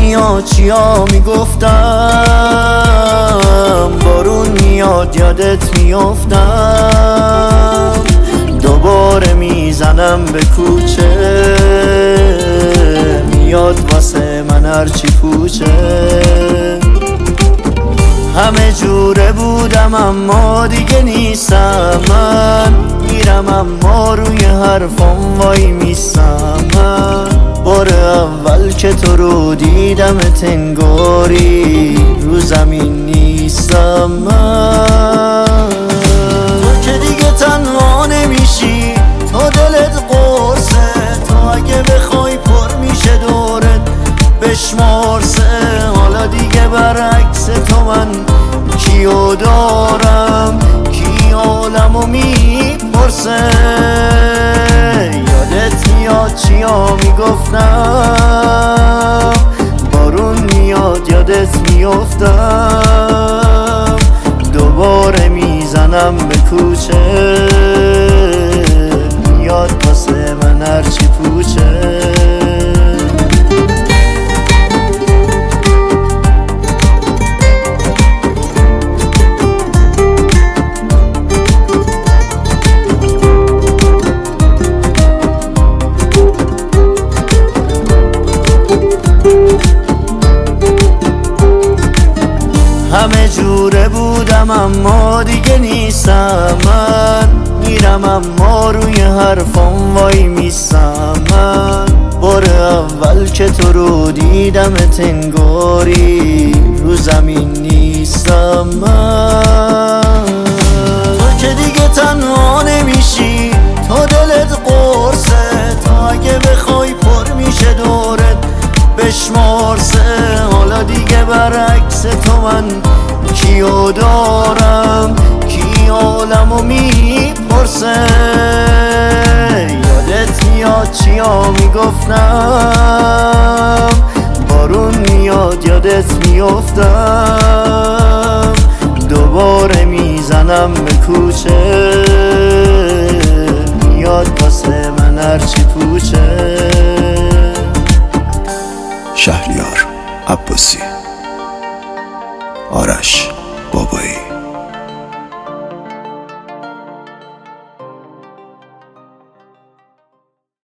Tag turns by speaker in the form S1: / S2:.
S1: میاد چیا میگفتم، بارون میاد یادت میافتم، دوباره میزنم به کوچه، میاد واسه من هرچی پوچه. همه جوره بودم اما دیگه نیستم، من میرم اما روی حرفم وای میستم. من بار اول که تو رو دیدم تنگاری رو زمین نیستم. من تو که دیگه تنها نمیشی، تو دلت قرصه، تو اگه بخوای پر میشه دورت بشمارسه. حالا دیگه برعکس تو من کیو دارم، کی عالمو میپرسه. یادت میاد چیا میگفتم، بارون میاد یادت میافتم، دوباره میزنم به کوچه، میاد واسه من هرچی پوچه. همه جوره بودم اما دیگه نیستم، من میرم اما روی حرفم وای میستم. من بار اول که تو رو دیدم تنگاری رو زمین نیستم. من تو که دیگه تنها نمیشی، تو دلت قرصه، تو اگه بخوای پر میشه دورت بشمارسه. حالا دیگه برعکس تو من کیو دارم، کی عالمو میپرسه. یادت میاد چیا میگفتم، بارون میاد یادت میافتم، دوباره میزنم به کوچه، میاد واسه من هرچی پوچه.
S2: شهریار عباسی، آرش بابایی.